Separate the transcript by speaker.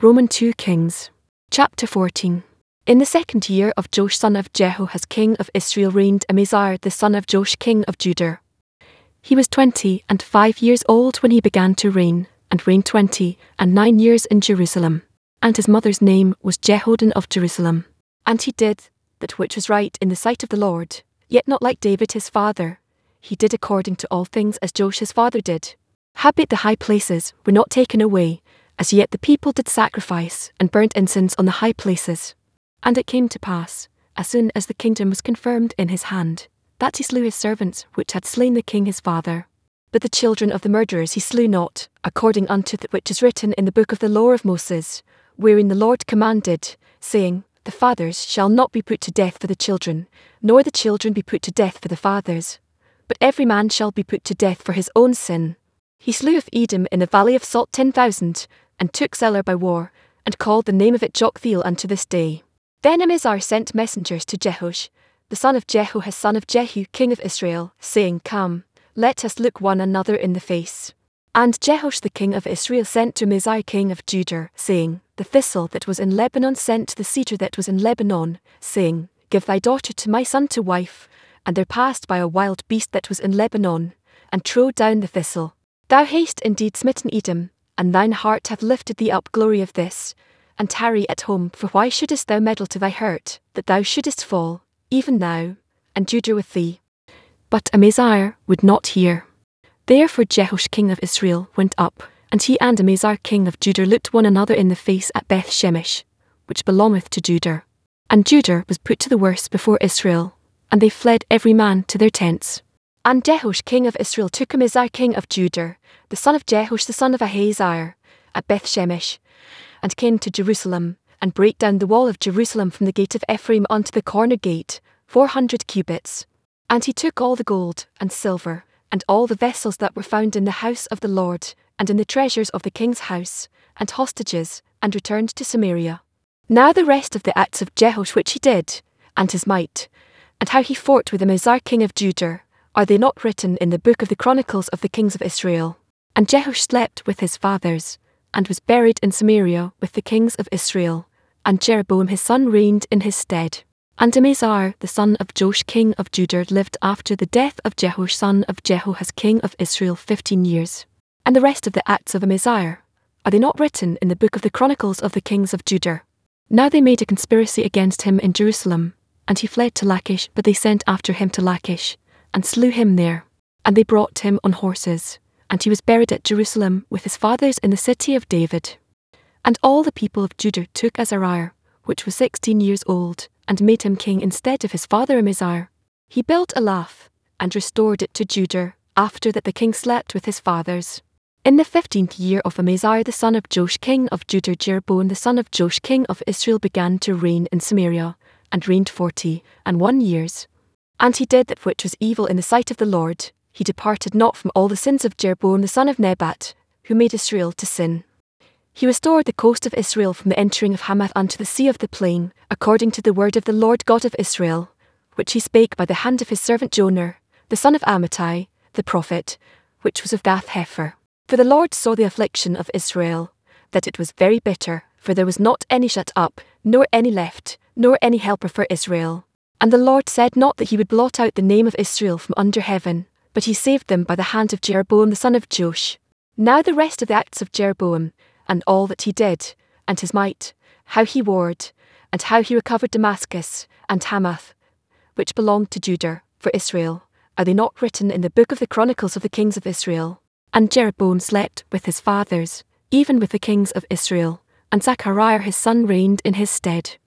Speaker 1: Romans 2 Kings. Chapter 14. In the 2nd year of Joash son of Jehoahaz king of Israel reigned Amaziah the son of Joash king of Judah. He was 25 years old when he began to reign, and reigned 29 years in Jerusalem. And his mother's name was Jehoaddan of Jerusalem. And he did that which was right in the sight of the Lord, yet not like David his father. He did according to all things as Joash his father did. Howbeit the high places were not taken away, as yet the people did sacrifice and burnt incense on the high places. And it came to pass, as soon as the kingdom was confirmed in his hand, that he slew his servants which had slain the king his father. But the children of the murderers he slew not, according unto that which is written in the book of the law of Moses, wherein the Lord commanded, saying, The fathers shall not be put to death for the children, nor the children be put to death for the fathers, but every man shall be put to death for his own sin. He slew of Edom in the valley of Salt 10,000, and took Zeller by war, and called the name of it Joktheel unto this day. Then Amaziah sent messengers to Jehoash, the son of Jehoahaz son of Jehu king of Israel, saying, Come, let us look one another in the face. And Jehoash the king of Israel sent to Amaziah king of Judah, saying, The thistle that was in Lebanon sent to the cedar that was in Lebanon, saying, Give thy daughter to my son to wife. And there passed by a wild beast that was in Lebanon, and trode down the thistle. Thou hast indeed smitten Edom, and thine heart hath lifted thee up glory of this, and tarry at home, for why shouldest thou meddle to thy hurt, that thou shouldest fall, even thou, and Judah with thee? But Amaziah would not hear. Therefore Jehoash king of Israel went up, and he and Amaziah king of Judah looked one another in the face at Beth Shemesh, which belongeth to Judah. And Judah was put to the worse before Israel, and they fled every man to their tents. And Jehoash king of Israel took Amaziah king of Judah, the son of Jehoash the son of Ahaziah, at Beth Shemesh, and came to Jerusalem, and brake down the wall of Jerusalem from the gate of Ephraim unto the corner gate, 400 cubits. And he took all the gold, and silver, and all the vessels that were found in the house of the Lord, and in the treasures of the king's house, and hostages, and returned to Samaria. Now the rest of the acts of Jehoash which he did, and his might, and how he fought with Amaziah king of Judah, are they not written in the book of the Chronicles of the kings of Israel? And Jehoash slept with his fathers, and was buried in Samaria with the kings of Israel, and Jeroboam his son reigned in his stead. And Amaziah the son of Joash king of Judah lived after the death of Jehoash son of Jehoahaz king of Israel 15 years. And the rest of the acts of Amaziah, are they not written in the book of the Chronicles of the kings of Judah? Now they made a conspiracy against him in Jerusalem, and he fled to Lachish, but they sent after him to Lachish, and slew him there. And they brought him on horses, and he was buried at Jerusalem with his fathers in the city of David. And all the people of Judah took Azariah, which was 16 years old, and made him king instead of his father Amaziah. He built Elath, and restored it to Judah, after that the king slept with his fathers. In the 15th year of Amaziah the son of Joash king of Judah, Jeroboam the son of Joash king of Israel began to reign in Samaria, and reigned 41 years. And he did that which was evil in the sight of the Lord. He departed not from all the sins of Jeroboam the son of Nebat, who made Israel to sin. He restored the coast of Israel from the entering of Hamath unto the sea of the plain, according to the word of the Lord God of Israel, which he spake by the hand of his servant Jonah, the son of Amittai, the prophet, which was of Gath-hepher. For the Lord saw the affliction of Israel, that it was very bitter, for there was not any shut up, nor any left, nor any helper for Israel. And the Lord said not that he would blot out the name of Israel from under heaven, but he saved them by the hand of Jeroboam the son of Joash. Now the rest of the acts of Jeroboam, and all that he did, and his might, how he warred, and how he recovered Damascus, and Hamath, which belonged to Judah, for Israel, are they not written in the book of the Chronicles of the kings of Israel? And Jeroboam slept with his fathers, even with the kings of Israel, and Zechariah his son reigned in his stead.